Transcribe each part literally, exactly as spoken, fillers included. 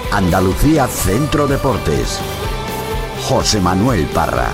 Andalucía Centro Deportes. José Manuel Parra.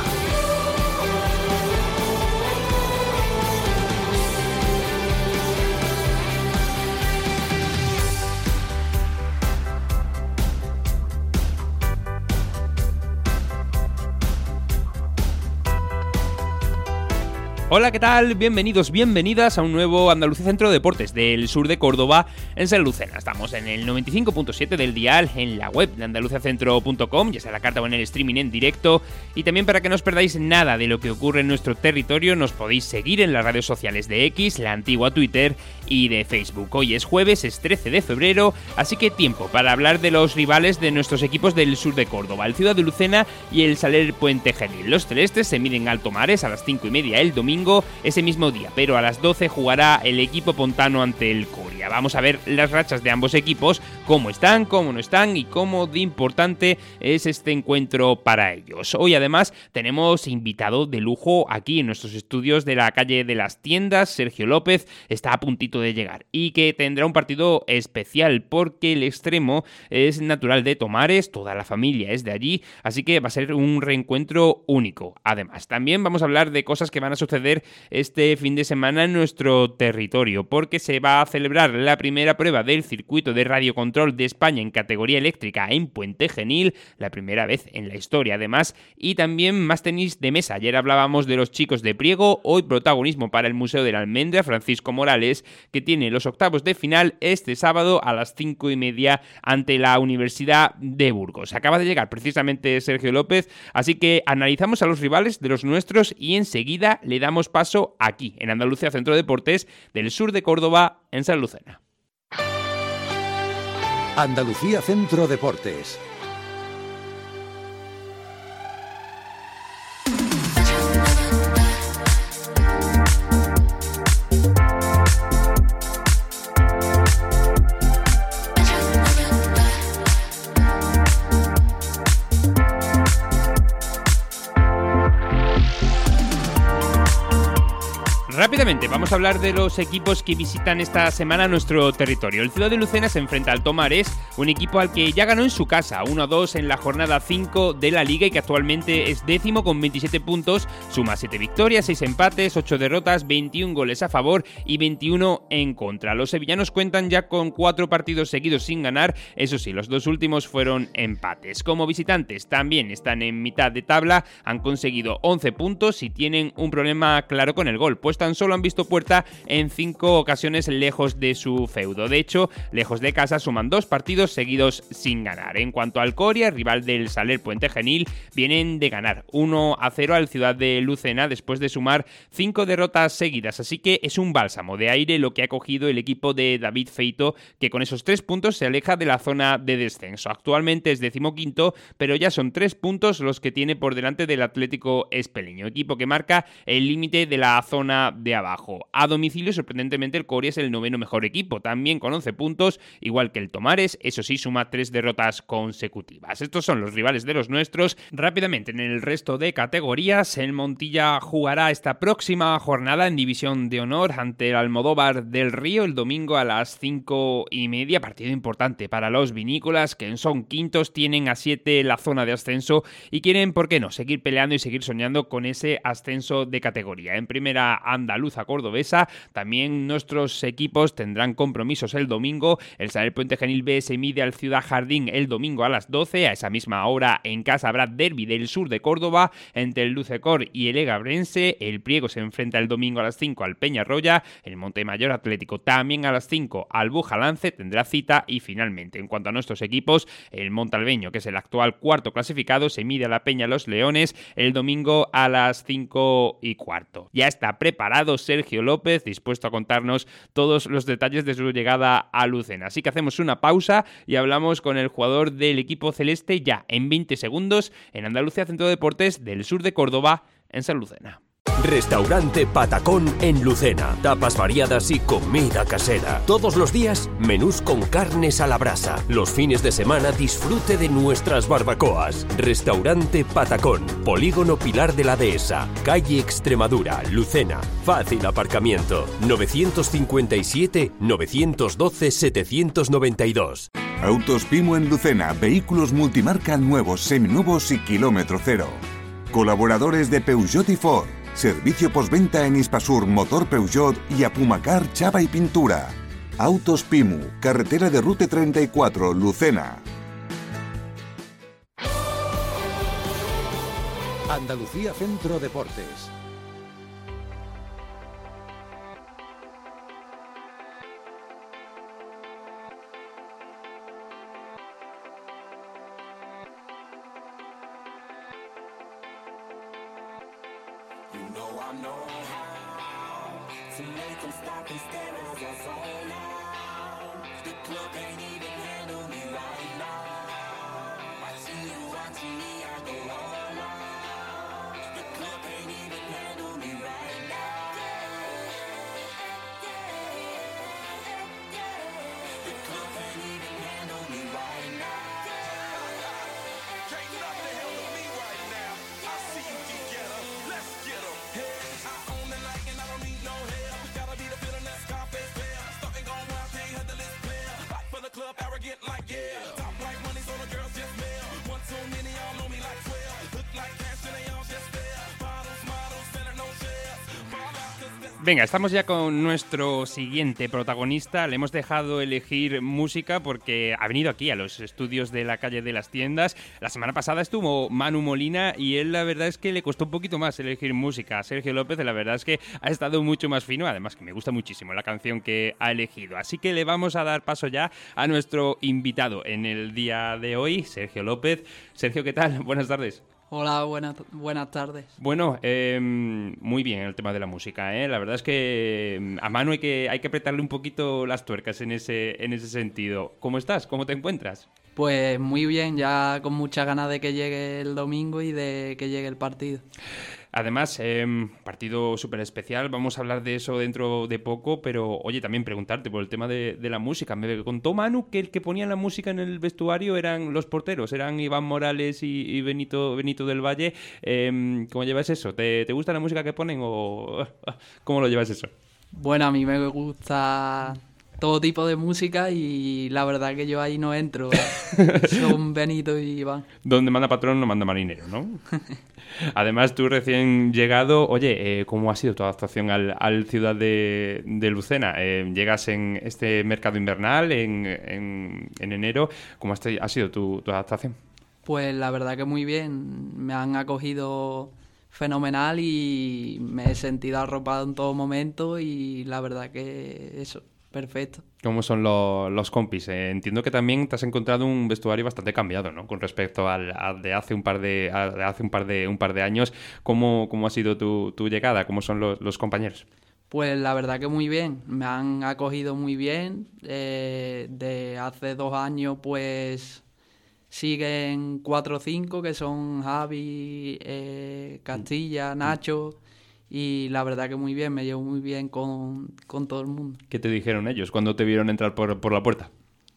Hola, ¿qué tal? Bienvenidos, bienvenidas a un nuevo Andalucía Centro de Deportes del sur de Córdoba, en San Lucena. Estamos en el noventa y cinco punto siete del dial, en la web de andalucía centro punto com, ya sea la carta o en el streaming en directo. Y también, para que no os perdáis nada de lo que ocurre en nuestro territorio, nos podéis seguir en las redes sociales de X, la antigua Twitter, y de Facebook. Hoy es jueves, es trece de febrero, así que tiempo para hablar de los rivales de nuestros equipos del sur de Córdoba, el Ciudad de Lucena y el Saler Puente Genil. Los celestes se miden Alto Mares a las cinco y media el domingo, ese mismo día, pero a las doce jugará el equipo pontano ante el Coria. Vamos a ver las rachas de ambos equipos, cómo están, cómo no están y cómo de importante es este encuentro para ellos. Hoy además tenemos invitado de lujo aquí en nuestros estudios de la calle de las Tiendas. Sergio López está a puntito de llegar y que tendrá un partido especial porque el extremo es natural de Tomares, toda la familia es de allí, así que va a ser un reencuentro único. Además, también vamos a hablar de cosas que van a suceder este fin de semana en nuestro territorio, porque se va a celebrar la primera prueba del circuito de radiocontrol de España en categoría eléctrica en Puente Genil, la primera vez en la historia además, y también más tenis de mesa. Ayer hablábamos de los chicos de Priego, hoy protagonismo para el Museo de la Almendra, Francisco Morales, que tiene los octavos de final este sábado a las cinco y media ante la Universidad de Burgos. Acaba de llegar precisamente Sergio López, así que analizamos a los rivales de los nuestros y enseguida le damos paso aquí, en Andalucía Centro de Deportes del sur de Córdoba, en San Lucena. Andalucía Centro Deportes. Rápidamente, vamos a hablar de los equipos que visitan esta semana nuestro territorio. El Ciudad de Lucena se enfrenta al Tomares, un equipo al que ya ganó en su casa uno a dos en la jornada cinco de la Liga y que actualmente es décimo con veintisiete puntos, suma siete victorias, seis empates, ocho derrotas, veintiún goles a favor y veintiuno en contra. Los sevillanos cuentan ya con cuatro partidos seguidos sin ganar, eso sí, los dos últimos fueron empates. Como visitantes también están en mitad de tabla, han conseguido once puntos y tienen un problema claro con el gol, pues tan solo han visto puerta en cinco ocasiones lejos de su feudo. De hecho, lejos de casa suman dos partidos seguidos sin ganar. En cuanto al Coria, rival del Saler Puente Genil, vienen de ganar uno a cero al Ciudad de Lucena después de sumar cinco derrotas seguidas, así que es un bálsamo de aire lo que ha cogido el equipo de David Feito, que con esos tres puntos se aleja de la zona de descenso. Actualmente es decimoquinto, pero ya son tres puntos los que tiene por delante del Atlético Espeleño, equipo que marca el límite de la zona de abajo. A domicilio, sorprendentemente, el Coria es el noveno mejor equipo, también con once puntos, igual que el Tomares, eso sí, suma tres derrotas consecutivas. Estos son los rivales de los nuestros. Rápidamente, en el resto de categorías, el Montilla jugará esta próxima jornada en División de Honor ante el Almodóvar del Río el domingo a las cinco y media, partido importante para los vinícolas, que son quintos, tienen a siete la zona de ascenso y quieren, ¿por qué no?, seguir peleando y seguir soñando con ese ascenso de categoría. En primera andaluza cordobesa, también nuestros equipos tendrán compromisos el domingo. El Saler Puente Genil B se mide al Ciudad Jardín el domingo a las doce. A esa misma hora en casa habrá derbi del sur de Córdoba entre el Lucecor y el Egabrense. El Priego se enfrenta el domingo a las cinco al Peñarroya. El Montemayor Atlético también a las cinco al Bujalance tendrá cita. Y finalmente, en cuanto a nuestros equipos, el Montalbeño, que es el actual cuarto clasificado, se mide a la Peña Los Leones el domingo a las cinco y cuarto. Ya está preparado Sergio López, dispuesto a contarnos todos los detalles de su llegada a Lucena. Así que hacemos una pausa y hablamos con el jugador del equipo celeste ya en veinte segundos en Andalucía Centro de Deportes del sur de Córdoba, en San Lucena. Restaurante Patacón en Lucena. Tapas variadas y comida casera. Todos los días, menús con carnes a la brasa. Los fines de semana, disfrute de nuestras barbacoas. Restaurante Patacón. Polígono Pilar de la Dehesa. Calle Extremadura, Lucena. Fácil aparcamiento. novecientos cincuenta y siete, novecientos doce, setecientos noventa y dos. Autos Pimo en Lucena. Vehículos multimarca nuevos, seminuevos y kilómetro cero. Colaboradores de Peugeot y Ford. Servicio postventa en Hispasur, Motor Peugeot y Apumacar, Chapa y Pintura. Autos Pimu, carretera de Rute treinta y cuatro, Lucena. Andalucía Centro Deportes. Venga, estamos ya con nuestro siguiente protagonista. Le hemos dejado elegir música porque ha venido aquí a los estudios de la calle de las Tiendas. La semana pasada estuvo Manu Molina y él la verdad es que le costó un poquito más elegir música. Sergio López la verdad es que ha estado mucho más fino, además que me gusta muchísimo la canción que ha elegido. Así que le vamos a dar paso ya a nuestro invitado en el día de hoy, Sergio López. Sergio, ¿qué tal? Buenas tardes. Hola, buenas, buenas tardes. Bueno, eh, muy bien el tema de la música, ¿eh? La verdad es que a Manu hay que, hay que apretarle un poquito las tuercas en ese, en ese sentido. ¿Cómo estás? ¿Cómo te encuentras? Pues muy bien, ya con muchas ganas de que llegue el domingo y de que llegue el partido. Además, eh, partido súper especial, vamos a hablar de eso dentro de poco, pero oye, también preguntarte por el tema de, de la música. Me contó Manu que el que ponía la música en el vestuario eran los porteros, eran Iván Morales y, y Benito, Benito del Valle. Eh, ¿Cómo llevas eso? ¿Te, ¿Te gusta la música que ponen o cómo lo llevas eso? Bueno, a mí me gusta todo tipo de música y la verdad que yo ahí no entro. Son Benito y Iván. Donde manda patrón no manda marinero, ¿no? Además, tú recién llegado, oye, eh, ¿cómo ha sido tu adaptación al, al ciudad de, de Lucena? Eh, llegas en este mercado invernal en, en, en enero. ¿Cómo ha sido tu, tu adaptación? Pues la verdad que muy bien. Me han acogido fenomenal y me he sentido arropado en todo momento y la verdad que eso, perfecto. ¿Cómo son los, los compis? Eh, entiendo que también te has encontrado un vestuario bastante cambiado, ¿no? Con respecto al, al de hace un par de a, de hace un par de un par de años. ¿Cómo, cómo ha sido tu, tu llegada? ¿Cómo son los, los compañeros? Pues la verdad que muy bien. Me han acogido muy bien. Eh, de hace dos años, pues siguen cuatro o cinco que son Javi, eh, Castilla, Nacho. Y la verdad que muy bien, me llevo muy bien con, con todo el mundo. ¿Qué te dijeron ellos cuando te vieron entrar por, por la puerta?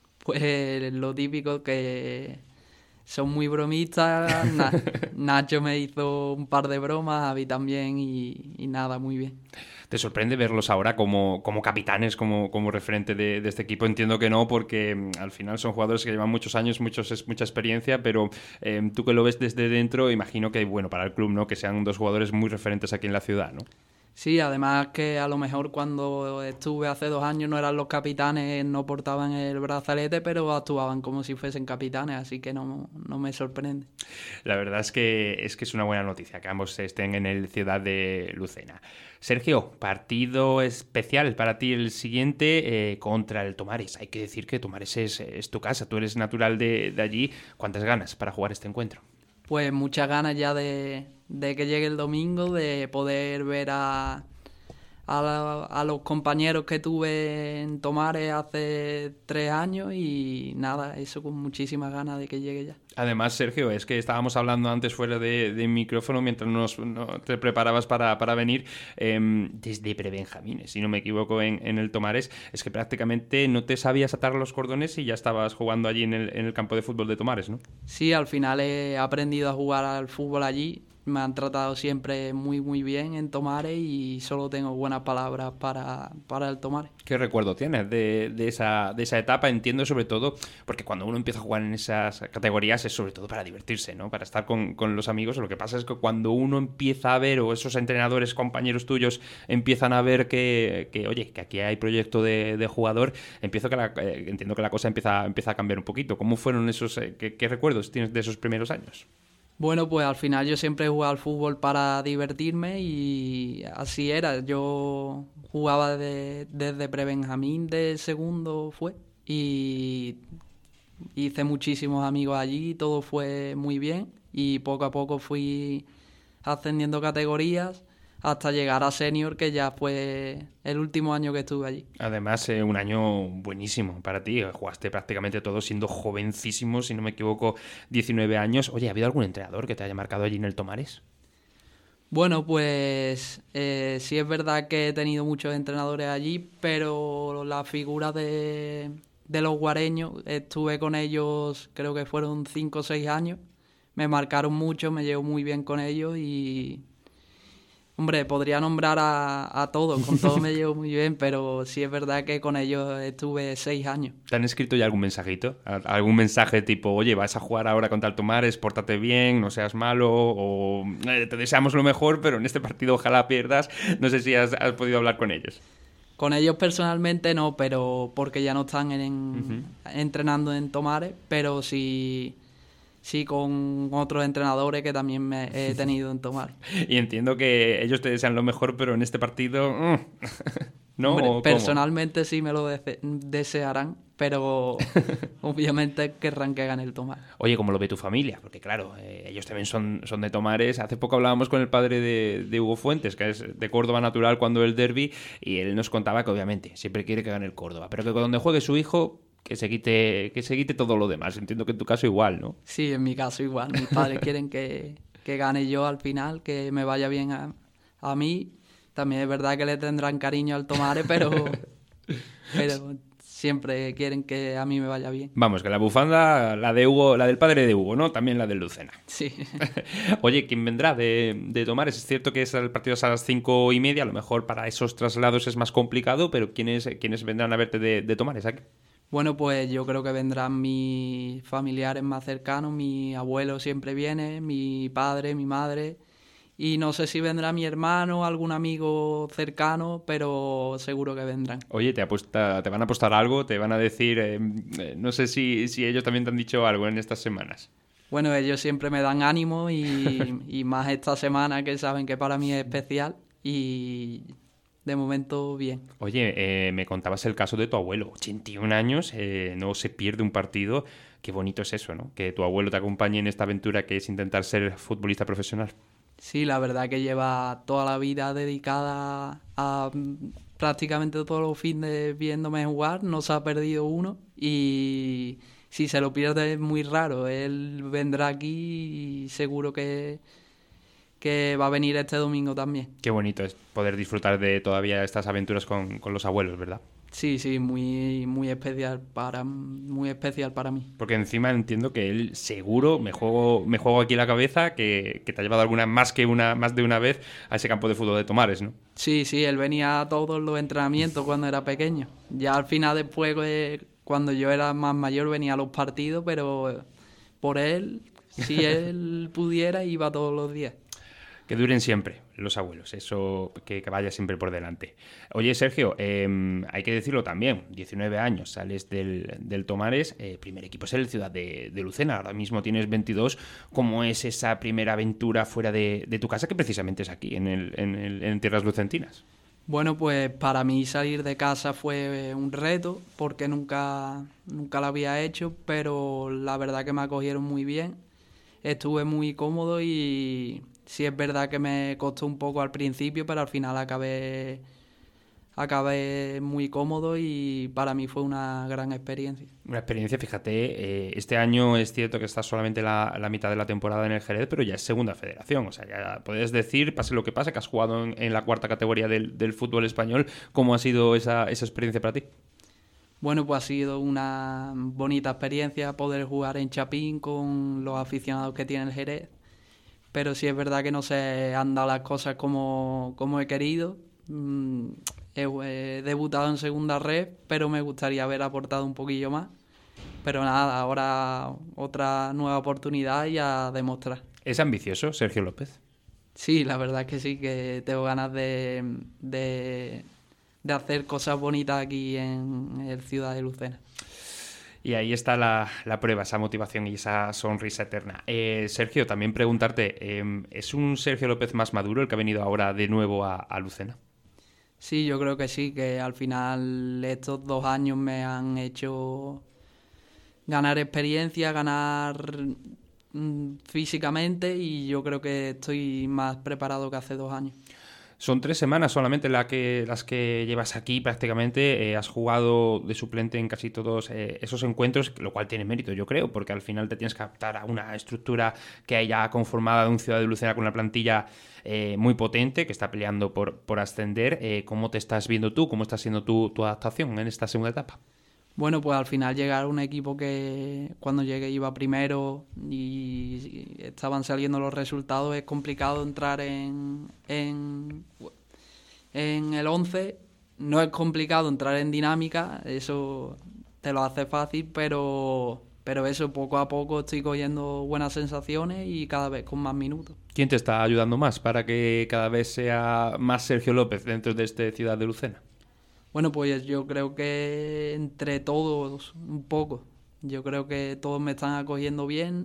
Pues lo típico, que son muy bromistas. Na- Nacho me hizo un par de bromas, Javi también, y, y nada, muy bien. ¿Te sorprende verlos ahora como, como capitanes, como, como referente de, de este equipo? Entiendo que no, porque mm, al final son jugadores que llevan muchos años, muchos, mucha experiencia, pero eh, tú que lo ves desde dentro, imagino que, bueno, para el club, ¿no? Que sean dos jugadores muy referentes aquí en la ciudad, ¿no? Sí, además que a lo mejor cuando estuve hace dos años no eran los capitanes, no portaban el brazalete, pero actuaban como si fuesen capitanes, así que no, no me sorprende. La verdad es que, es que es una buena noticia que ambos estén en el Ciudad de Lucena. Sergio, partido especial para ti el siguiente eh, contra el Tomares. Hay que decir que Tomares es, es tu casa, tú eres natural de, de allí. ¿Cuántas ganas para jugar este encuentro? Pues muchas ganas ya de, de que llegue el domingo, de poder ver a, a, la, a los compañeros que tuve en Tomares hace tres años y nada, eso con muchísimas ganas de que llegue ya. Además, Sergio, es que estábamos hablando antes fuera de, de micrófono mientras nos, no, te preparabas para, para venir, eh, desde prebenjamines, si no me equivoco, en, en el Tomares, es que prácticamente no te sabías atar los cordones y ya estabas jugando allí en el, en el campo de fútbol de Tomares, ¿no? Sí, al final he aprendido a jugar al fútbol allí. Me han tratado siempre muy, muy bien en Tomares y solo tengo buenas palabras para, para el Tomares. ¿Qué recuerdo tienes de, de, esa, de esa etapa? Entiendo sobre todo, porque cuando uno empieza a jugar en esas categorías es sobre todo para divertirse, ¿no? Para estar con, con los amigos. Lo que pasa es que cuando uno empieza a ver, o esos entrenadores, compañeros tuyos, empiezan a ver que, que oye, que aquí hay proyecto de, de jugador, empiezo que la, eh, entiendo que la cosa empieza, empieza a cambiar un poquito. ¿Cómo fueron esos, eh, qué, qué recuerdos tienes de esos primeros años? Bueno, pues al final yo siempre he jugado al fútbol para divertirme y así era. Yo jugaba de, desde prebenjamín de segundo fue y hice muchísimos amigos allí, todo fue muy bien y poco a poco fui ascendiendo categorías hasta llegar a senior, que ya fue el último año que estuve allí. Además, eh, un año buenísimo para ti. Jugaste prácticamente todo siendo jovencísimo, si no me equivoco, diecinueve años. Oye, ¿ha habido algún entrenador que te haya marcado allí en el Tomares? Bueno, pues eh, sí es verdad que he tenido muchos entrenadores allí, pero la figura de, de los guareños, estuve con ellos, creo que fueron cinco o seis años. Me marcaron mucho, me llevo muy bien con ellos y... Hombre, podría nombrar a, a todos, con todos me llevo muy bien, pero sí es verdad que con ellos estuve seis años. ¿Te han escrito ya algún mensajito? ¿Algún mensaje tipo, oye, vas a jugar ahora contra el Tomares, pórtate bien, no seas malo, o eh, te deseamos lo mejor, pero en este partido ojalá pierdas? No sé si has, has podido hablar con ellos. Con ellos personalmente no, pero porque ya no están en, uh-huh. entrenando en Tomares, pero sí... Sí, con otros entrenadores que también me he tenido en Tomares. Y entiendo que ellos te desean lo mejor, pero en este partido... ¿no? Hombre, personalmente sí me lo de- desearán, pero obviamente querrán que gane el Tomares. Oye, ¿cómo lo ve tu familia? Porque claro, eh, ellos también son, son de Tomares. Hace poco hablábamos con el padre de, de Hugo Fuentes, que es de Córdoba natural cuando el derbi, y él nos contaba que obviamente siempre quiere que gane el Córdoba, pero que donde juegue su hijo... Que se quite que se quite todo lo demás. Entiendo que en tu caso igual, ¿no? Sí, en mi caso igual. Mis padres quieren que, que gane yo al final, que me vaya bien a, a mí. También es verdad que le tendrán cariño al Tomares, pero, pero siempre quieren que a mí me vaya bien. Vamos, que la bufanda, la de Hugo, la del padre de Hugo, ¿no? También la del Lucena. Sí. Oye, ¿quién vendrá de, de Tomares? Es cierto que es el partido a las cinco y media, a lo mejor para esos traslados es más complicado, pero ¿quiénes, quiénes vendrán a verte de, de Tomares aquí? Bueno, pues yo creo que vendrán mis familiares más cercanos, mi abuelo siempre viene, mi padre, mi madre, y no sé si vendrá mi hermano, algún amigo cercano, pero seguro que vendrán. Oye, ¿te, apuesta, te van a apostar algo? ¿Te van a decir, eh, no sé si, si ellos también te han dicho algo en estas semanas? Bueno, ellos siempre me dan ánimo y, y más esta semana que saben que para mí es especial y... De momento, bien. Oye, eh, me contabas el caso de tu abuelo. ochenta y un años, eh, no se pierde un partido. Qué bonito es eso, ¿no? Que tu abuelo te acompañe en esta aventura que es intentar ser futbolista profesional. Sí, la verdad que lleva toda la vida dedicada a prácticamente todos los fines viéndome jugar. No se ha perdido uno y si se lo pierde es muy raro. Él vendrá aquí y seguro que... que va a venir este domingo también. Qué bonito es poder disfrutar de todavía estas aventuras con, con los abuelos, ¿verdad? Sí, sí, muy, muy especial para muy especial para mí. Porque encima entiendo que él seguro, me juego, me juego aquí la cabeza, que, que te ha llevado alguna más que una, más de una vez a ese campo de fútbol de Tomares, ¿no? Sí, sí, él venía a todos los entrenamientos cuando era pequeño. Ya al final después, cuando yo era más mayor, venía a los partidos, pero por él, si él pudiera, iba todos los días. Que duren siempre los abuelos, eso que, que vaya siempre por delante. Oye, Sergio, eh, hay que decirlo también, diecinueve años, sales del, del Tomares, eh, primer equipo es el Ciudad de, de Lucena, ahora mismo tienes veintidós. ¿Cómo es esa primera aventura fuera de, de tu casa, que precisamente es aquí, en, el, en, el, en tierras lucentinas? Bueno, pues para mí salir de casa fue un reto, porque nunca, nunca lo había hecho, pero la verdad que me acogieron muy bien, estuve muy cómodo y... Sí, es verdad que me costó un poco al principio, pero al final acabé acabé muy cómodo y para mí fue una gran experiencia. Una experiencia, fíjate, eh, este año es cierto que estás solamente la, la mitad de la temporada en el Jerez, pero ya es segunda federación, o sea, ya puedes decir, pase lo que pase, que has jugado en, en la cuarta categoría del, del fútbol español. ¿Cómo ha sido esa, esa experiencia para ti? Bueno, pues ha sido una bonita experiencia poder jugar en Chapín con los aficionados que tiene el Jerez, pero sí es verdad que no se han dado las cosas como, como he querido. Mm, he, he debutado en segunda red, pero me gustaría haber aportado un poquillo más. Pero nada, ahora otra nueva oportunidad y a demostrar. ¿Es ambicioso Sergio López? Sí, la verdad es que sí, que tengo ganas de, de, de hacer cosas bonitas aquí en el Ciudad de Lucena. Y ahí está la, la prueba, esa motivación y esa sonrisa eterna. Eh, Sergio, también preguntarte, eh, ¿es un Sergio López más maduro el que ha venido ahora de nuevo a, a Lucena? Sí, yo creo que sí, que al final estos dos años me han hecho ganar experiencia, ganar mm, físicamente, y yo creo que estoy más preparado que hace dos años. Son tres semanas solamente la que, las que llevas aquí prácticamente. Eh, has jugado de suplente en casi todos eh, esos encuentros, lo cual tiene mérito, yo creo, porque al final te tienes que adaptar a una estructura que hay ya conformada de un Ciudad de Lucena con una plantilla eh, muy potente que está peleando por, por ascender. Eh, ¿Cómo te estás viendo tú? ¿Cómo está siendo tu, tu adaptación en esta segunda etapa? Bueno, pues al final llegar a un equipo que cuando llegué iba primero y estaban saliendo los resultados, es complicado entrar en, en, en el once. No es complicado entrar en dinámica, eso te lo hace fácil, pero, pero eso poco a poco estoy cogiendo buenas sensaciones y cada vez con más minutos. ¿Quién te está ayudando más para que cada vez sea más Sergio López dentro de esta Ciudad de Lucena? Bueno, pues yo creo que entre todos un poco. Yo creo que todos me están acogiendo bien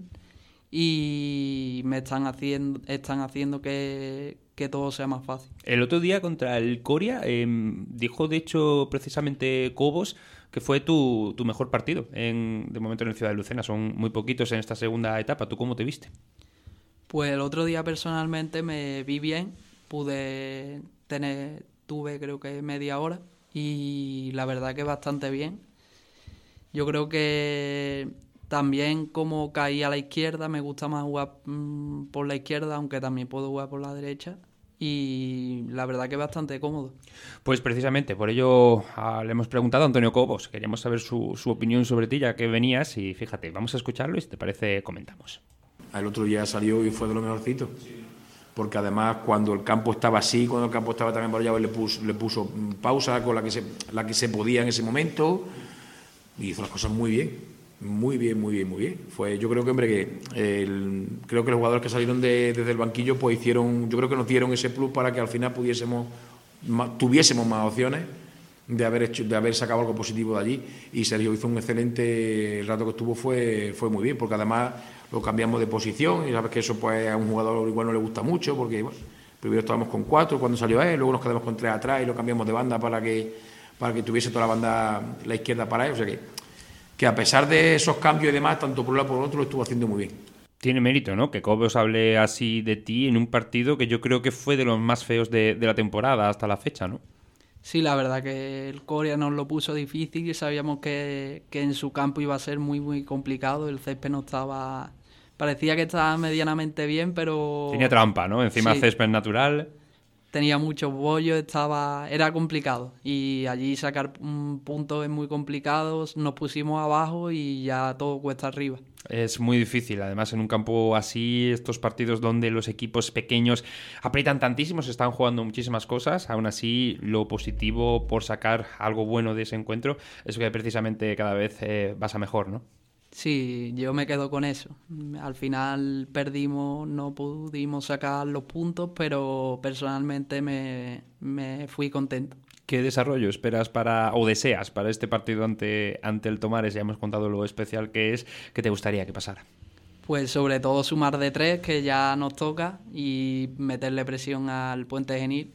y me están haciendo están haciendo que, que todo sea más fácil. El otro día contra el Coria eh, dijo, de hecho, precisamente Cobos, que fue tu, tu mejor partido en, de momento en el Ciudad de Lucena. Son muy poquitos en esta segunda etapa. ¿Tú cómo te viste? Pues el otro día personalmente me vi bien. Pude tener, tuve creo que media hora. Y la verdad que bastante bien. Yo creo que también como caí a la izquierda, me gusta más jugar mmm, por la izquierda, aunque también puedo jugar por la derecha. Y la verdad que bastante cómodo. Pues precisamente, por ello ah, le hemos preguntado a Antonio Cobos. Queríamos saber su, su opinión sobre ti, ya que venías. Y fíjate, vamos a escucharlo y si te parece comentamos. El otro día salió y fue de lo mejorcito. Porque además cuando el campo estaba así, cuando el campo estaba también barallado, le puso, le puso pausa con la que, se, la que se podía en ese momento y hizo las cosas muy bien, muy bien, muy bien, muy bien. Fue, yo creo que, hombre, que el, creo que los jugadores que salieron de, desde el banquillo pues hicieron, yo creo que nos dieron ese plus para que al final pudiésemos, tuviésemos más opciones de haber hecho, de haber sacado algo positivo de allí, y Sergio hizo un excelente, el rato que estuvo fue, fue muy bien, porque además lo cambiamos de posición y sabes que eso pues a un jugador igual no le gusta mucho, porque bueno, primero estábamos con cuatro cuando salió él, luego nos quedamos con tres atrás y lo cambiamos de banda para que para que tuviese toda la banda, la izquierda para él, o sea que, que a pesar de esos cambios y demás, tanto por un lado como por otro, lo estuvo haciendo muy bien. Tiene mérito, ¿no? Que Cobos hable así de ti en un partido que yo creo que fue de los más feos de, de la temporada hasta la fecha, ¿no? Sí, la verdad que el Coria nos lo puso difícil y sabíamos que, que en su campo iba a ser muy, muy complicado. El césped no estaba... Parecía que estaba medianamente bien, pero... Tenía trampa, ¿no? Encima sí. Césped natural. Tenía muchos bollos, estaba... Era complicado. Y allí sacar puntos es muy complicado. Nos pusimos abajo y ya todo cuesta arriba. Es muy difícil, además en un campo así, estos partidos donde los equipos pequeños aprietan tantísimo, se están jugando muchísimas cosas. Aún así, lo positivo por sacar algo bueno de ese encuentro es que precisamente cada vez eh, vas a mejor, ¿no? Sí, yo me quedo con eso. Al final perdimos, no pudimos sacar los puntos, pero personalmente me, me fui contento. ¿Qué desarrollo esperas para o deseas para este partido ante, ante el Tomares? Ya hemos contado lo especial que es. ¿Qué te gustaría que pasara? Pues sobre todo sumar de tres, que ya nos toca, y meterle presión al Puente Genil.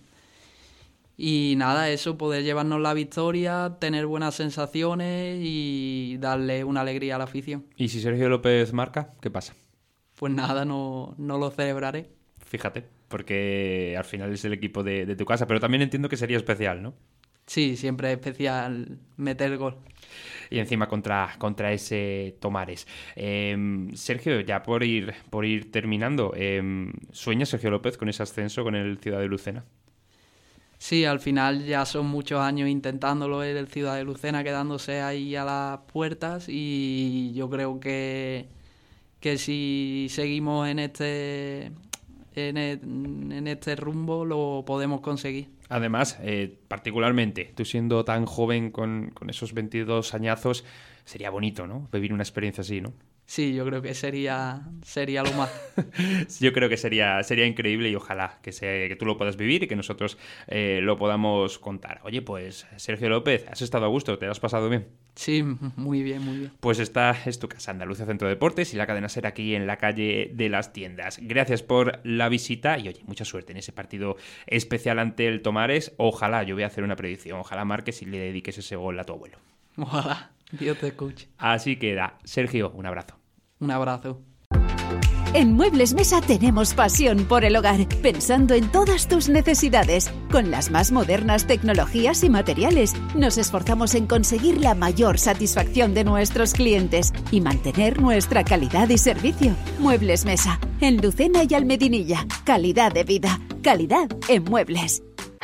Y nada, eso, poder llevarnos la victoria, tener buenas sensaciones y darle una alegría a la afición. ¿Y si Sergio López marca, qué pasa? Pues nada, no, no lo celebraré. Fíjate, porque al final es el equipo de, de tu casa, pero también entiendo que sería especial, ¿no? Sí, siempre es especial meter gol. Y encima contra, contra ese Tomares. Eh, Sergio, ya por ir, por ir terminando, eh, ¿sueña Sergio López con ese ascenso con el Ciudad de Lucena? Sí, al final ya son muchos años intentándolo el Ciudad de Lucena, quedándose ahí a las puertas, y yo creo que, que si seguimos en este, en, e, en este rumbo lo podemos conseguir. Además, eh, particularmente, tú siendo tan joven con, con esos veintidós añazos, sería bonito, ¿no? Vivir una experiencia así, ¿no? Sí, yo creo que sería, sería lo más. Yo creo que sería, sería increíble y ojalá que, sea, que tú lo puedas vivir y que nosotros eh, lo podamos contar. Oye, pues Sergio López, ¿has estado a gusto? ¿Te lo has pasado bien? Sí, muy bien, muy bien. Pues esta es tu casa, Andalucía Centro de Deportes, y la cadena SER aquí en la calle de las Tiendas. Gracias por la visita y, oye, mucha suerte en ese partido especial ante el Tomares. Ojalá, yo voy a hacer una predicción, ojalá marques y le dediques ese gol a tu abuelo. Ojalá, Dios te escuche. Así queda. Sergio, un abrazo. Un abrazo. En Muebles Mesa tenemos pasión por el hogar, pensando en todas tus necesidades. Con las más modernas tecnologías y materiales, nos esforzamos en conseguir la mayor satisfacción de nuestros clientes y mantener nuestra calidad y servicio. Muebles Mesa, en Lucena y Almedinilla. Calidad de vida, calidad en muebles.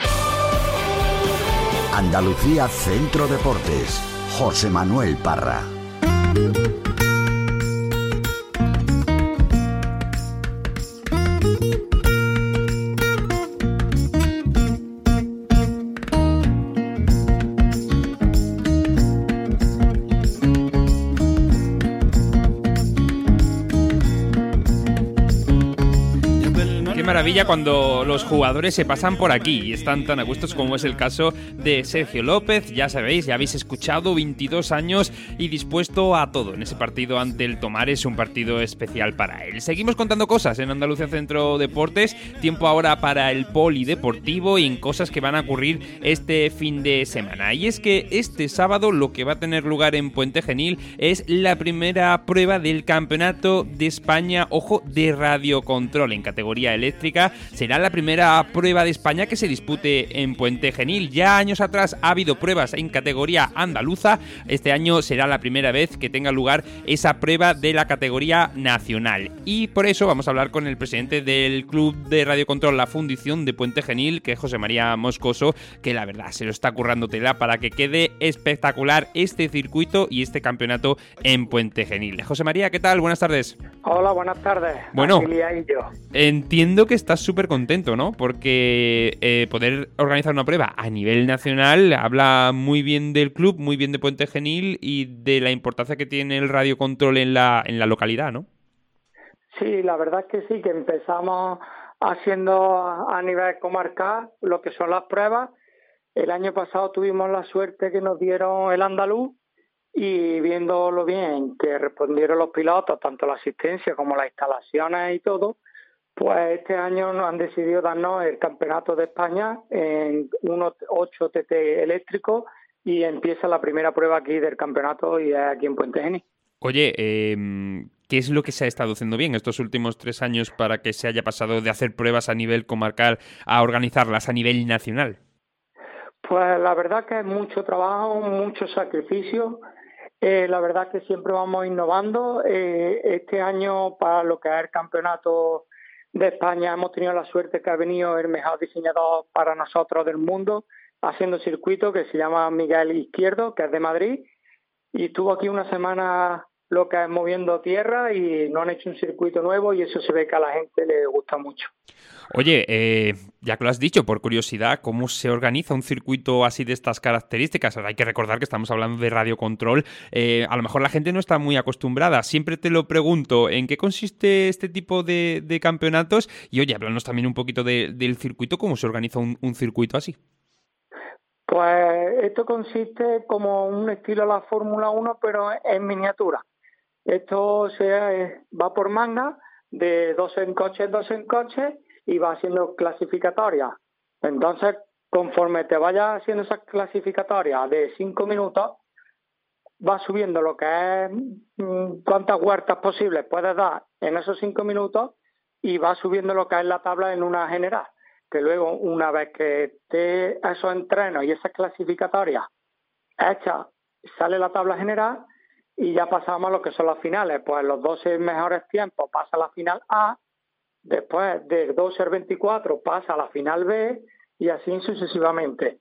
Andalucía Centro Deportes. José Manuel Parra. Maravilla cuando los jugadores se pasan por aquí y están tan a gustos como es el caso de Sergio López. Ya sabéis, ya habéis escuchado, veintidós años y dispuesto a todo en ese partido ante el Tomares, un partido especial para él. Seguimos contando cosas en Andalucía Centro Deportes, tiempo ahora para el polideportivo y en cosas que van a ocurrir este fin de semana. Y es que este sábado lo que va a tener lugar en Puente Genil es la primera prueba del Campeonato de España, ojo, de radiocontrol en categoría eléctrica. Será la primera prueba de España que se dispute en Puente Genil. Ya años atrás ha habido pruebas en categoría andaluza. Este año será la primera vez que tenga lugar esa prueba de la categoría nacional. Y por eso vamos a hablar con el presidente del Club de Radiocontrol, la Fundición de Puente Genil, que es José María Moscoso, que la verdad se lo está currando tela para que quede espectacular este circuito y este campeonato en Puente Genil. José María, ¿qué tal? Buenas tardes. Hola, buenas tardes. Bueno, y yo. Entiendo que estás súper contento, ¿no? Porque eh, poder organizar una prueba a nivel nacional habla muy bien del club, muy bien de Puente Genil y de la importancia que tiene el radiocontrol en la, en la localidad, ¿no? Sí, la verdad es que sí, que empezamos haciendo a nivel comarcal lo que son las pruebas. El año pasado tuvimos la suerte que nos dieron el andaluz y viéndolo bien, que respondieron los pilotos, tanto la asistencia como las instalaciones y todo, pues este año nos han decidido darnos el Campeonato de España en unos ocho T T eléctricos y empieza la primera prueba aquí del campeonato y es aquí en Puente Genil. Oye, eh, ¿qué es lo que se ha estado haciendo bien estos últimos tres años para que se haya pasado de hacer pruebas a nivel comarcal a organizarlas a nivel nacional? Pues la verdad que es mucho trabajo, mucho sacrificio. Eh, la verdad que siempre vamos innovando. Eh, este año, para lo que es el campeonato de España, hemos tenido la suerte que ha venido el mejor diseñador para nosotros del mundo haciendo circuito, que se llama Miguel Izquierdo, que es de Madrid, y estuvo aquí una semana lo que es moviendo tierra y nos han hecho un circuito nuevo y eso se ve que a la gente le gusta mucho. Oye, eh, ya que lo has dicho, por curiosidad, ¿cómo se organiza un circuito así de estas características? Ahora hay que recordar que estamos hablando de radiocontrol. Eh, a lo mejor la gente no está muy acostumbrada. Siempre te lo pregunto, ¿en qué consiste este tipo de, de campeonatos? Y oye, háblanos también un poquito de, del circuito, ¿cómo se organiza un, un circuito así? Pues esto consiste como un estilo de la Fórmula uno, pero en miniatura. Esto se va por manga, de dos en coche, dos en coche, y va haciendo clasificatorias. Entonces, conforme te vayas haciendo esas clasificatorias de cinco minutos, vas subiendo lo que es mmm, cuántas vueltas posibles puedes dar en esos cinco minutos y vas subiendo lo que es la tabla en una general. que luego, una vez que te, esos entrenos y esas clasificatorias hechas, sale la tabla general y ya pasamos a lo que son las finales. Pues los doce mejores tiempos pasa a la final A, después del doce al veinticuatro pasa a la final B y así sucesivamente.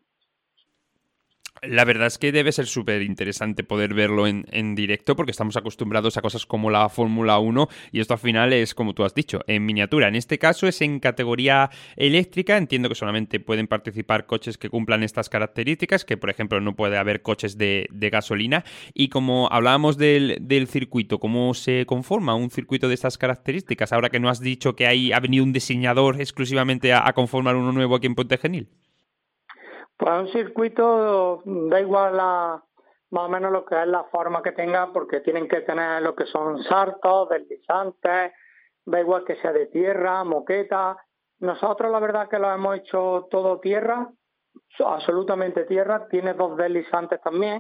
La verdad es que debe ser súper interesante poder verlo en, en directo, porque estamos acostumbrados a cosas como la Fórmula uno y esto al final es, como tú has dicho, en miniatura. En este caso es en categoría eléctrica. Entiendo que solamente pueden participar coches que cumplan estas características, que por ejemplo no puede haber coches de, de gasolina. Y como hablábamos del, del circuito, ¿cómo se conforma un circuito de estas características? Ahora que no has dicho que hay, ha venido un diseñador exclusivamente a, a conformar uno nuevo aquí en Puente Genil. Pues un circuito da igual la, más o menos lo que es la forma que tenga, porque tienen que tener lo que son saltos, deslizantes, da igual que sea de tierra, moqueta. Nosotros la verdad que lo hemos hecho todo tierra, absolutamente tierra, tiene dos deslizantes también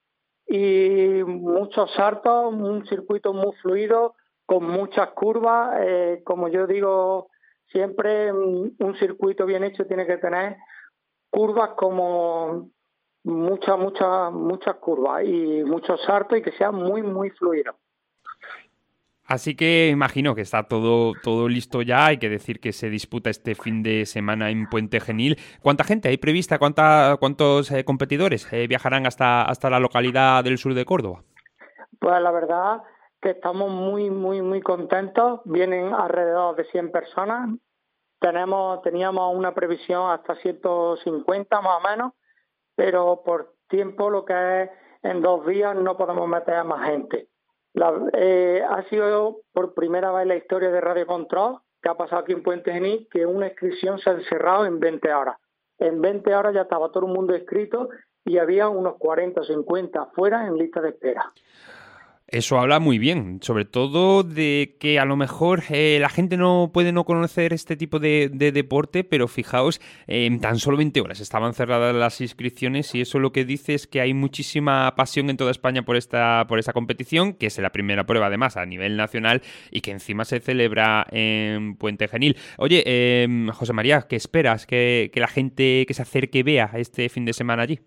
y muchos saltos, un circuito muy fluido, con muchas curvas, eh, como yo digo siempre, un circuito bien hecho tiene que tener curvas como muchas, muchas, muchas curvas y muchos saltos y que sea muy, muy fluido. Así que imagino que está todo, todo listo ya. Hay que decir que se disputa este fin de semana en Puente Genil. ¿Cuánta gente hay prevista? ¿Cuánta, ¿Cuántos eh, competidores eh, viajarán hasta, hasta la localidad del sur de Córdoba? Pues la verdad que estamos muy, muy, muy contentos. Vienen alrededor de cien personas. Tenemos, teníamos una previsión hasta ciento cincuenta más o menos, pero por tiempo, lo que es en dos días, no podemos meter a más gente. La, eh, ha sido por primera vez en la historia de Radio Control, que ha pasado aquí en Puente Genil, que una inscripción se ha cerrado en veinte horas. En veinte horas ya estaba todo el mundo inscrito y había unos cuarenta o cincuenta fuera en lista de espera. Eso habla muy bien, sobre todo de que a lo mejor eh, la gente no puede no conocer este tipo de, de deporte, pero fijaos, eh, en tan solo veinte horas estaban cerradas las inscripciones y eso lo que dice es que hay muchísima pasión en toda España por esta, por esta competición, que es la primera prueba además a nivel nacional y que encima se celebra en Puente Genil. Oye, eh, José María, ¿qué esperas que, que la gente que se acerque vea este fin de semana allí?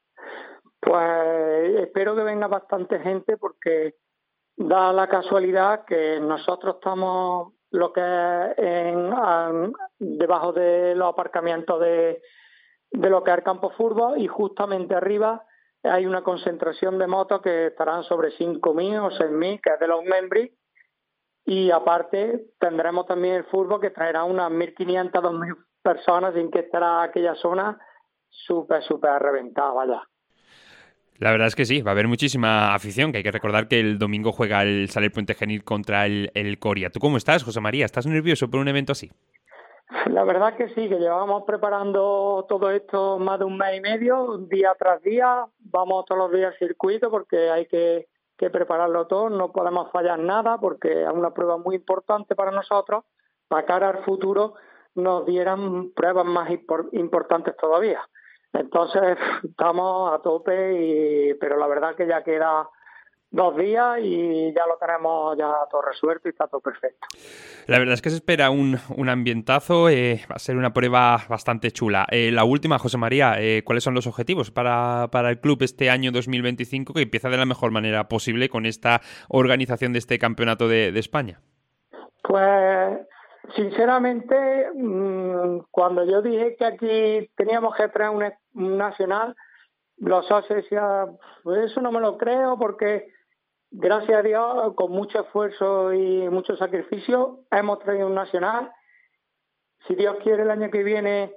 Pues espero que venga bastante gente porque da la casualidad que nosotros estamos lo que es en, en, debajo de los aparcamientos de, de lo que es el campo fútbol y justamente arriba hay una concentración de motos que estarán sobre cinco mil o seis mil, que es de los Membri, y aparte tendremos también el fútbol que traerá unas mil quinientas, dos mil personas, sin que estará aquella zona súper, súper reventada, vaya. La verdad es que sí, va a haber muchísima afición, que hay que recordar que el domingo juega el Saler Puente Genil contra el, el Coria. ¿Tú cómo estás, José María? ¿Estás nervioso por un evento así? La verdad que sí, que llevamos preparando todo esto más de un mes y medio, día tras día, vamos todos los días al circuito porque hay que, que prepararlo todo, no podemos fallar nada porque es una prueba muy importante para nosotros, para cara al futuro nos dieran pruebas más impor- importantes todavía. Entonces estamos a tope, y, pero la verdad que ya queda dos días y ya lo tenemos ya todo resuelto y está todo perfecto. La verdad es que se espera un, un ambientazo, eh, va a ser una prueba bastante chula. Eh, la última, José María, eh, ¿cuáles son los objetivos para, para el club este año dos mil veinticinco, que empieza de la mejor manera posible con esta organización de este campeonato de, de España? Pues sinceramente, cuando yo dije que aquí teníamos que traer un, un nacional, los socios decían, pues eso no me lo creo porque gracias a Dios, con mucho esfuerzo y mucho sacrificio, hemos traído un nacional. Si Dios quiere, el año que viene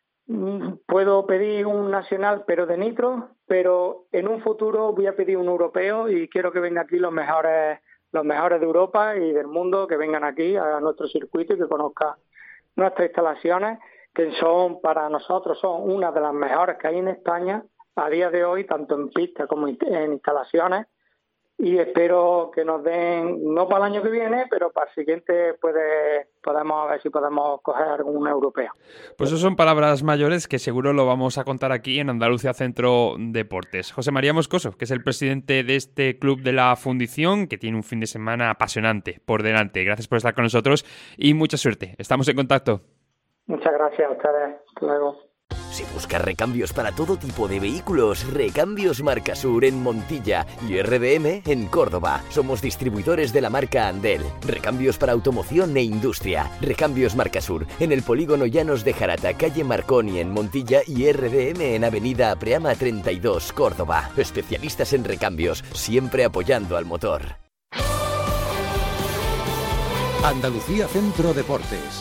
puedo pedir un nacional, pero de nitro, pero en un futuro voy a pedir un europeo y quiero que vengan aquí los mejores los mejores de Europa y del mundo, que vengan aquí a nuestro circuito y que conozcan nuestras instalaciones, que son para nosotros son una de las mejores que hay en España a día de hoy, tanto en pista como en instalaciones, y espero que nos den, no para el año que viene, pero para el siguiente puede, podemos ver si podemos coger algún europeo. Pues eso son palabras mayores que seguro lo vamos a contar aquí en Andalucía Centro Deportes. José María Moscoso, que es el presidente de este club de la Fundición, que tiene un fin de semana apasionante por delante. Gracias por estar con nosotros y mucha suerte. Estamos en contacto. Muchas gracias a ustedes. Hasta luego. Si buscas recambios para todo tipo de vehículos, Recambios Marcasur en Montilla y R D M en Córdoba. Somos distribuidores de la marca Andel. Recambios para automoción e industria. Recambios Marcasur en el polígono Llanos de Jarata, calle Marconi en Montilla y R D M en avenida Apreama treinta y dos, Córdoba. Especialistas en recambios, siempre apoyando al motor. Andalucía Centro Deportes.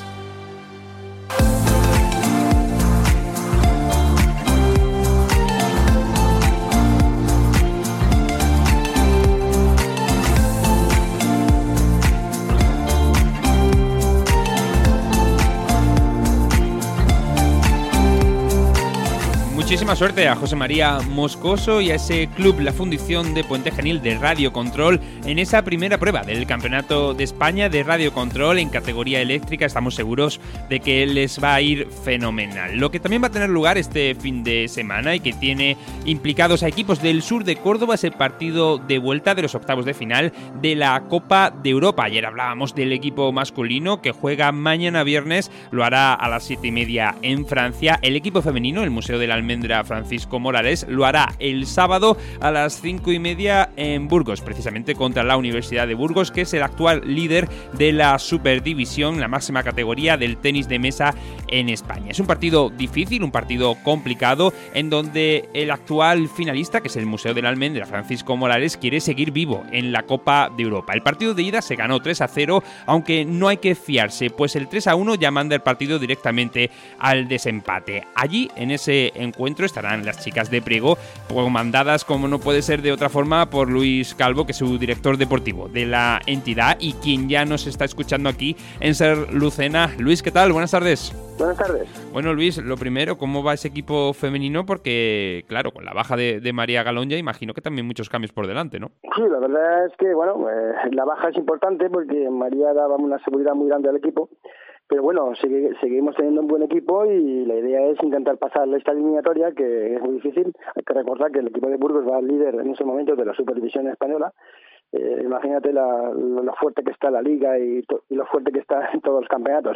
Muchísima suerte a José María Moscoso y a ese club, la Fundición de Puente Genil de Radio Control, en esa primera prueba del Campeonato de España de Radio Control en categoría eléctrica. Estamos seguros de que les va a ir fenomenal. Lo que también va a tener lugar este fin de semana y que tiene implicados a equipos del sur de Córdoba es el partido de vuelta de los octavos de final de la Copa de Europa. Ayer hablábamos del equipo masculino que juega mañana viernes, lo hará a las siete y media en Francia. El equipo femenino, el Museo de la Almendra Francisco Morales, lo hará el sábado a las cinco y media en Burgos, precisamente contra la Universidad de Burgos, que es el actual líder de la Superdivisión, la máxima categoría del tenis de mesa en España. Es un partido difícil, un partido complicado, en donde el actual finalista, que es el Museo de la Almendra Francisco Morales, quiere seguir vivo en la Copa de Europa. El partido de ida se ganó tres a cero, aunque no hay que fiarse, pues el tres a uno ya manda el partido directamente al desempate. Allí, en ese encuentro, estarán las chicas de Priego, comandadas, como no puede ser de otra forma, por Luis Calvo, que es su director deportivo de la entidad y quien ya nos está escuchando aquí en Ser Lucena. Luis, ¿qué tal? Buenas tardes. Buenas tardes. Bueno, Luis, lo primero, ¿cómo va ese equipo femenino? Porque, claro, con la baja de, de María Galón ya imagino que también muchos cambios por delante, ¿no? Sí, la verdad es que, bueno, eh, la baja es importante porque María daba una seguridad muy grande al equipo. Pero bueno, sigue, seguimos teniendo un buen equipo y la idea es intentar pasar esta eliminatoria, que es muy difícil. Hay que recordar que el equipo de Burgos va al líder en ese momento de la Superdivisión española. Eh, imagínate la, lo, lo fuerte que está la Liga y, to, y lo fuerte que está en todos los campeonatos.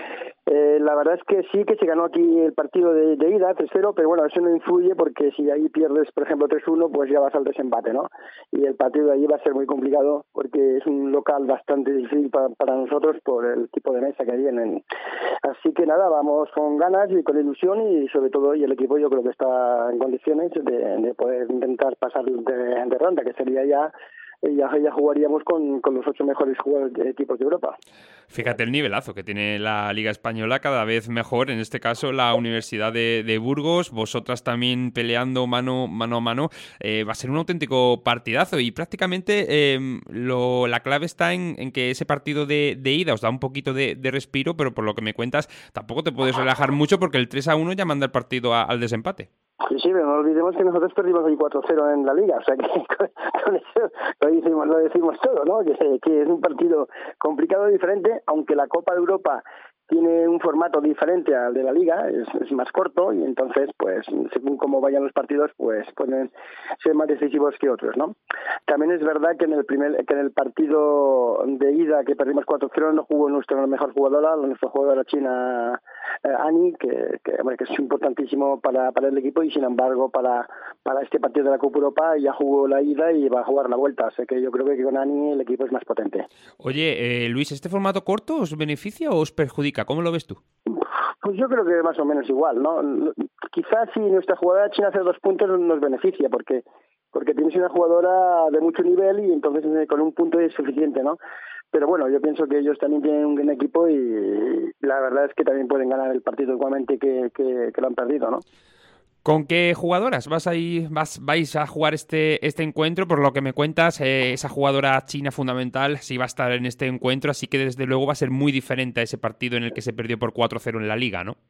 Eh, la verdad es que sí que se ganó aquí el partido de, de ida, tres cero, pero bueno, eso no influye porque si ahí pierdes, por ejemplo, tres uno, pues ya vas al desempate, ¿no? Y el partido de allí va a ser muy complicado porque es un local bastante difícil para, para nosotros por el tipo de mesa que vienen. Así que nada, vamos con ganas y con ilusión y sobre todo, y el equipo yo creo que está en condiciones de, de poder intentar pasar de, de ronda, que sería ya Ya, ya jugaríamos con, con los ocho mejores equipos de Europa. Fíjate el nivelazo que tiene la Liga Española, cada vez mejor, en este caso la Universidad de, de Burgos, vosotras también peleando mano, mano a mano, eh, va a ser un auténtico partidazo y prácticamente eh, lo, la clave está en, en que ese partido de, de ida os da un poquito de, de respiro, pero por lo que me cuentas tampoco te puedes relajar mucho porque el tres a uno ya manda el partido a, al desempate. Sí, sí, pero no olvidemos que nosotros perdimos hoy cuatro cero en la Liga, o sea que con eso lo decimos, lo decimos todo, ¿no? Que, que es un partido complicado y diferente, aunque la Copa de Europa tiene un formato diferente al de la Liga, es, es más corto y entonces, pues, según cómo vayan los partidos, pues pueden ser más decisivos que otros, ¿no? También es verdad que en el primer que en el partido de ida que perdimos cuatro cero no jugó nuestra mejor jugadora, nuestra jugadora china eh, Ani, que, que, bueno, que es importantísimo para, para el equipo y sin embargo para, para este partido de la Copa Europa ya jugó la ida y va a jugar la vuelta, así que yo creo que con Ani el equipo es más potente. Oye, eh, Luis, ¿este formato corto os beneficia o os perjudica? ¿Cómo lo ves tú? Pues yo creo que más o menos igual, ¿no? Quizás si nuestra jugadora china hace dos puntos nos beneficia, porque porque tienes una jugadora de mucho nivel y entonces con un punto es suficiente, ¿no? Pero bueno, yo pienso que ellos también tienen un buen equipo y la verdad es que también pueden ganar el partido igualmente que, que, que lo han perdido, ¿no? ¿Con qué jugadoras vas a ir, vas, vais a jugar este, este encuentro? Por lo que me cuentas, eh, esa jugadora china fundamental sí va a estar en este encuentro, así que desde luego va a ser muy diferente a ese partido en el que se perdió por cuatro cero en la Liga, ¿no?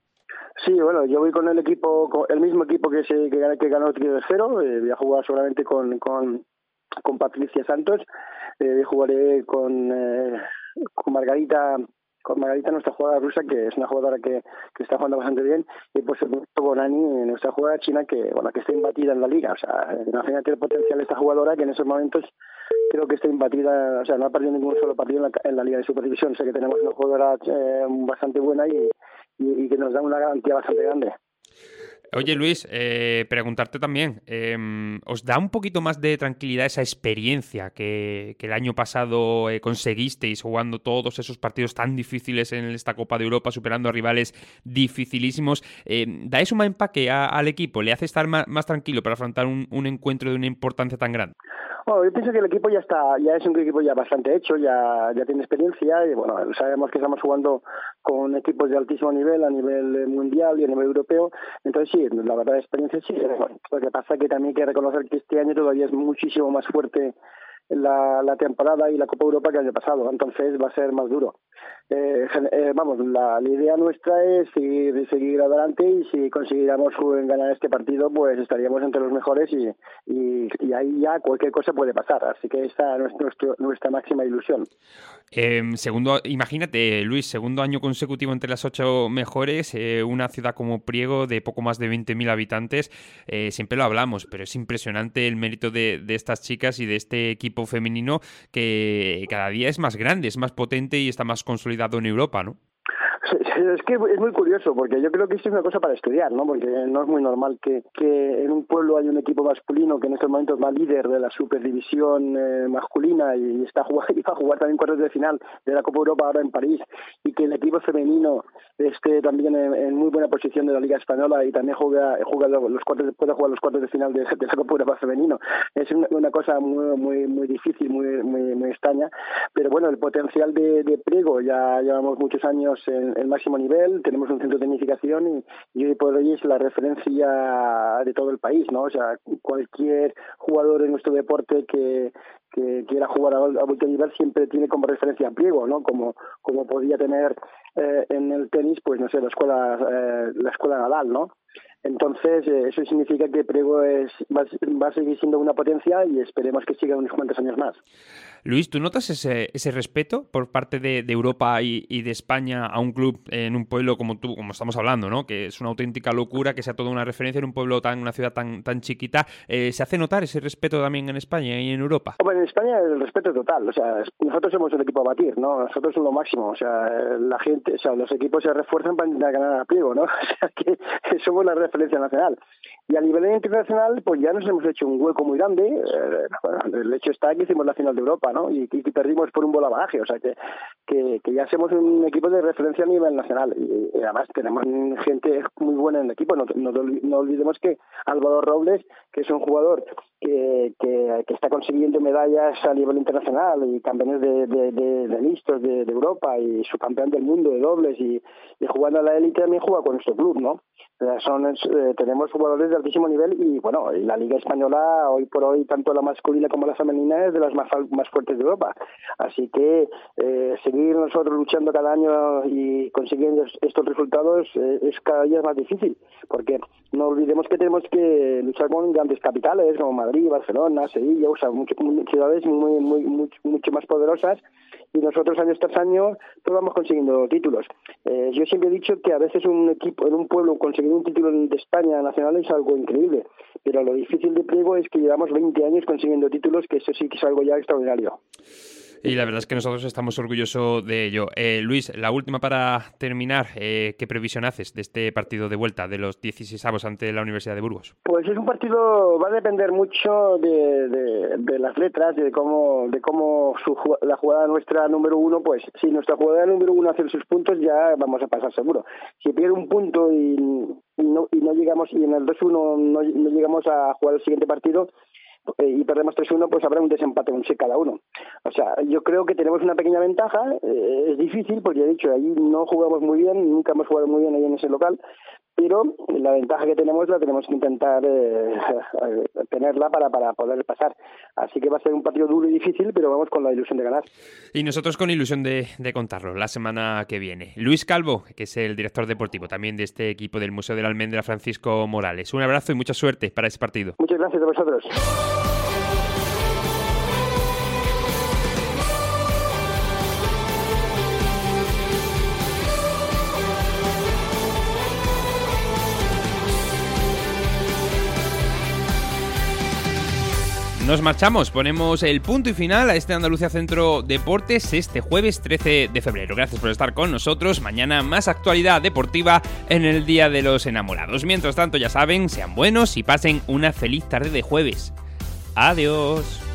Sí, bueno, yo voy con el equipo, con el mismo equipo que se que, que ganó el tres cero, eh, voy a jugar solamente con, con, con Patricia Santos, eh, jugaré con, eh, con Margarita con Margarita, nuestra jugadora rusa, que es una jugadora que, que está jugando bastante bien, y por supuesto con Ani, nuestra jugadora china, que bueno que está imbatida en la liga. O sea, imagínate el potencial de esta jugadora, que en esos momentos creo que está imbatida, o sea, no ha perdido ningún solo partido en la, en la Liga de Superdivisión. O sea que tenemos una jugadora eh, bastante buena y, y, y que nos da una garantía bastante grande. Oye, Luis, eh, preguntarte también, eh, ¿os da un poquito más de tranquilidad esa experiencia que, que el año pasado eh, conseguisteis jugando todos esos partidos tan difíciles en esta Copa de Europa, superando a rivales dificilísimos? Eh, ¿Da eso más empaque a, al equipo? ¿Le hace estar más, más tranquilo para afrontar un, un encuentro de una importancia tan grande? Bueno, yo pienso que el equipo ya está, ya es un equipo ya bastante hecho, ya, ya tiene experiencia y bueno, sabemos que estamos jugando con equipos de altísimo nivel, a nivel mundial y a nivel europeo, entonces sí, la verdad la experiencia sí. Lo que pasa es que también hay que reconocer que este año todavía es muchísimo más fuerte la, la temporada y la Copa Europa que el año pasado, entonces va a ser más duro. Eh, eh, vamos, la, la idea nuestra es seguir, seguir adelante y si consiguiéramos ganar este partido, pues estaríamos entre los mejores y, y, y ahí ya cualquier cosa puede pasar, así que esta es nuestro, nuestra máxima ilusión. Eh, segundo, imagínate, Luis, segundo año consecutivo entre las ocho mejores, eh, una ciudad como Priego de poco más de veinte mil habitantes, eh, siempre lo hablamos, pero es impresionante el mérito de, de estas chicas y de este equipo femenino que cada día es más grande, es más potente y está más consolidado en Europa, ¿no? Es que es muy curioso, porque yo creo que esto es una cosa para estudiar, ¿no? Porque no es muy normal que, que en un pueblo haya un equipo masculino que en estos momentos va líder de la superdivisión eh, masculina y está jugando, y va a jugar también cuartos de final de la Copa Europa ahora en París, y que el equipo femenino esté también en, en muy buena posición de la Liga Española y también juega, juega los cuartos, puede jugar los cuartos de final de, de la Copa Europa femenino. Es una, una cosa muy muy muy difícil, muy muy, muy extraña, pero bueno, el potencial de, de Priego, ya llevamos muchos años en el máximo nivel, tenemos un centro de tecnificación y, y hoy por hoy es la referencia de todo el país, ¿no? O sea, cualquier jugador en nuestro deporte que que quiera jugar a, a alto nivel siempre tiene como referencia a Priego, ¿no? Como como podía tener eh, en el tenis, pues no sé, la escuela eh, la escuela Nadal, ¿no? Entonces, eh, eso significa que Priego es, va, va a seguir siendo una potencia y esperemos que siga unos cuantos años más. Luis, ¿tú notas ese, ese respeto por parte de, de Europa y, y de España a un club en un pueblo como tú, como estamos hablando, ¿no? Que es una auténtica locura que sea toda una referencia en un pueblo tan, una ciudad tan, tan chiquita? Eh, ¿Se hace notar ese respeto también en España y en Europa? Bueno, en España el respeto es total, o sea, nosotros somos el equipo a batir, ¿no? Nosotros somos lo máximo, o sea, la gente, o sea, los equipos se refuerzan para intentar ganar a Priego, ¿no? O sea, que, que somos la referencia nacional. Y a nivel internacional, pues ya nos hemos hecho un hueco muy grande. Eh, bueno, el hecho está que hicimos la final de Europa, ¿no? Y, y perdimos por un bola-bagaje, o sea que, que, que ya somos un equipo de referencia a nivel nacional. Y, y además tenemos gente muy buena en el equipo. No, no, no olvidemos que Álvaro Robles, que es un jugador que, que, que está consiguiendo medallas a nivel internacional y campeones de, de, de, de listos de, de Europa y subcampeón del mundo de dobles y, y jugando a la élite también juega con nuestro club, ¿no? O sea, son, eh, tenemos jugadores de altísimo nivel y bueno, y la Liga Española hoy por hoy, tanto la masculina como la femenina, es de las más, más fuertes de Europa. Así que eh, seguir nosotros luchando cada año y consiguiendo estos resultados eh, es cada día más difícil, porque no olvidemos que tenemos que luchar con grandes capitales como Madrid, Barcelona, Sevilla, o sea, mucho, ciudades muy, muy, mucho, mucho más poderosas, y nosotros año tras año pues vamos consiguiendo títulos. Eh, yo siempre he dicho que a veces un equipo en un pueblo conseguir un título de España nacional es algo increíble, pero lo difícil de Priego es que llevamos veinte años consiguiendo títulos, que eso sí que es algo ya extraordinario. Y la verdad es que nosotros estamos orgullosos de ello. Eh, Luis, la última para terminar, eh, ¿qué previsión haces de este partido de vuelta de los dieciseisavos ante la Universidad de Burgos? Pues es un partido, va a depender mucho de, de, de las letras, de cómo de cómo su, la jugada nuestra número uno, pues si nuestra jugada número uno hace sus puntos ya vamos a pasar seguro. Si pierde un punto y, y, no, y no llegamos, y en el dos uno no, no llegamos a jugar el siguiente partido, y perdemos tres uno, pues habrá un desempate, un set cada uno. O sea, yo creo que tenemos una pequeña ventaja, eh, es difícil, porque he dicho, ahí no jugamos muy bien, nunca hemos jugado muy bien ahí en ese local, pero la ventaja que tenemos la tenemos que intentar eh, tenerla para, para poder pasar. Así que va a ser un partido duro y difícil, pero vamos con la ilusión de ganar. Y nosotros con ilusión de, de contarlo la semana que viene. Luis Calvo, que es el director deportivo también de este equipo del Museo de la Almendra, Francisco Morales. Un abrazo y mucha suerte para ese partido. Muchas gracias a vosotros. nos marchamos. Ponemos el punto y final a este Andalucía Centro Deportes este jueves trece de febrero. Gracias por estar con nosotros. Mañana más actualidad deportiva en el Día de los Enamorados. Mientras tanto, ya saben, sean buenos y pasen una feliz tarde de jueves. Adiós.